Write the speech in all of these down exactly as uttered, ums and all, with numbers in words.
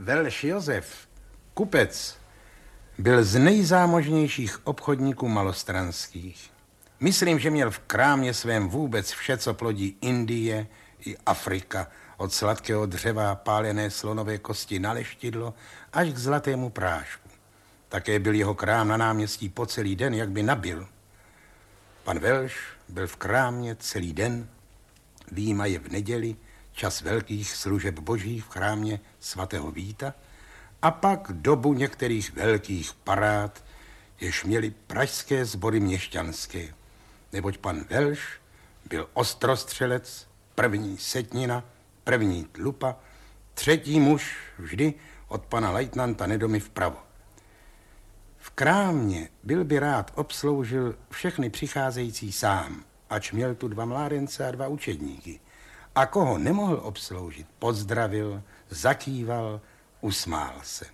Velš Josef, kupec, byl z nejzámožnějších obchodníků malostranských. Myslím, že měl v krámě svém vůbec vše, co plodí Indie i Afrika, od sladkého dřeva pálené slonové kosti na leštidlo až k zlatému prášku. Také byl jeho krám na náměstí po celý den, jak by nabil. Pan Velš byl v krámě celý den, vyjímaje v neděli, čas velkých služeb božích v chrámě svatého Víta, a pak dobu některých velkých parád, jež měli pražské sbory měšťanské, neboť pan Velš byl ostrostřelec, první setnina, první tlupa, třetí muž vždy od pana lejtnanta Nedomy vpravo. V krámě byl by rád obsloužil všechny přicházející sám, ač měl tu dva mládence a dva učedníky. A koho nemohl obsloužit, pozdravil, zakýval, usmál se.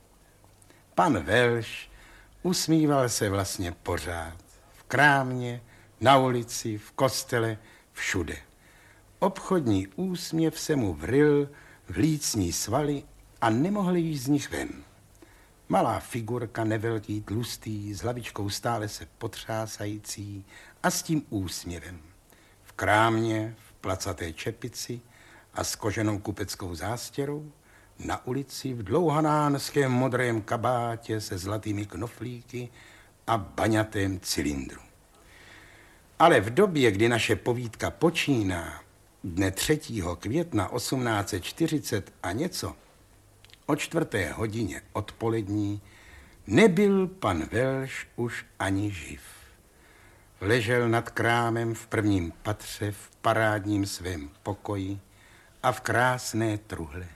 Pan Velš usmíval se vlastně pořád. V krámě, na ulici, v kostele, všude. Obchodní úsměv se mu vryl v lícní svaly a nemohl jít z nich ven. Malá figurka, nevelký, tlustý, s hlavičkou stále se potřásající a s tím úsměvem. V krámě, v placaté čepici a s koženou kupeckou zástěrou, na ulici v dlouhanánském modrém kabátě se zlatými knoflíky a baňatém cylindru. Ale v době, kdy naše povídka počíná, dne třetího května osmnáct set čtyřicet a něco, o čtvrté hodině odpolední, nebyl pan Velš už ani živ. Ležel nad krámem v prvním patře v parádním svém pokoji a v krásné truhle.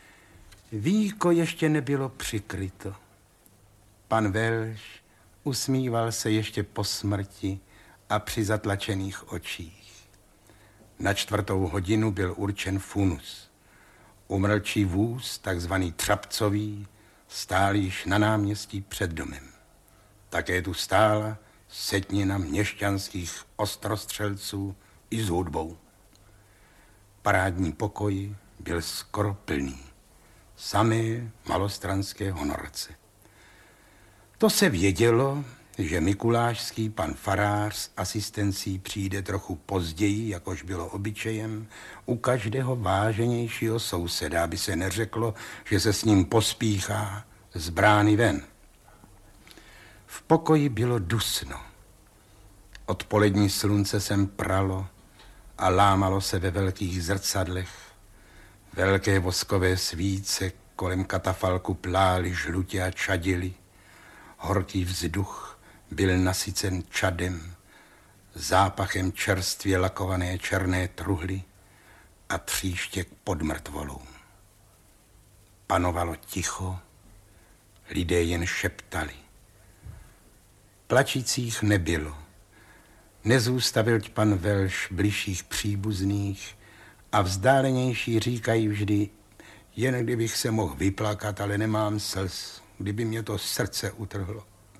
Víko ještě nebylo přikryto. Pan Velš usmíval se ještě po smrti a při zatlačených očích. Na čtvrtou hodinu byl určen funus. Umrlčí vůz, takzvaný Třapcový, stál již na náměstí před domem. Také tu stála setnina měšťanských ostrostřelců i s hudbou. Parádní pokoj byl skoro plný. Samé malostranské honorce. To se vědělo, že mikulášský pan farář s asistencí přijde trochu později, jakož bylo obyčejem, u každého váženějšího souseda, aby se neřeklo, že se s ním pospíchá z brány ven. V pokoji bylo dusno. Odpolední slunce sem pralo a lámalo se ve velkých zrcadlech. Velké voskové svíce kolem katafalku plály žlutě a čadily. Horký vzduch byl nasycen čadem, zápachem čerstvě lakované černé truhly a tříštěk pod mrtvolou. Panovalo ticho, lidé jen šeptali. Plačících nebylo. Nezůstavil pan Velš bližších příbuzných a vzdálenější říkají vždy, jen kdybych se mohl vyplakat, ale nemám slz, kdyby mě to srdce utrhlo.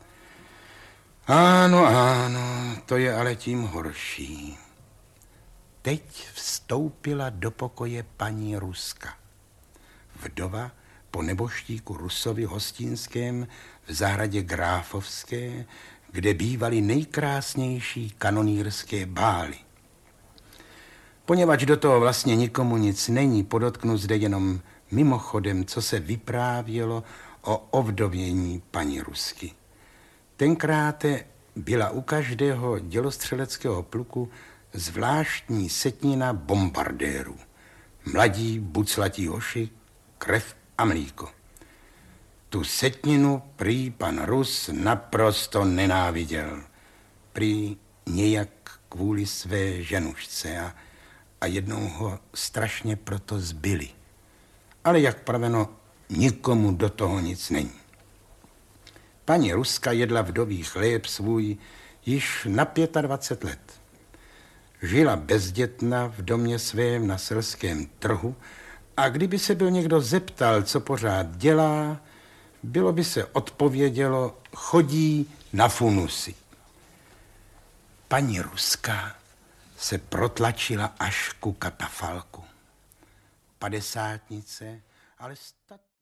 Ano, ano, to je ale tím horší. Teď vstoupila do pokoje paní Ruska. Vdova po neboštíku Rusovi Hostinském v zahradě Gráfovské, kde bývaly nejkrásnější kanonýrské bály. Poněvadž do toho vlastně nikomu nic není, podotknu zde jenom mimochodem, co se vyprávělo o ovdovění paní Rusky. Tenkrát byla u každého dělostřeleckého pluku zvláštní setnina bombardérů. Mladí, buclatí hoši, krev a mlíko. Tu setninu prý pan Rus naprosto nenáviděl. Prý nějak kvůli své ženušce a, a jednou ho strašně proto zbyli. Ale jak praveno, nikomu do toho nic není. Paní Ruska jedla vdový chléb svůj již na dvacet pět let. Žila bezdětna v domě svém na selském trhu a kdyby se byl někdo zeptal, co pořád dělá, bylo by se odpovědělo, chodí na funusy. Paní Ruska se protlačila až ku katafalku. Padesátnice, ale stat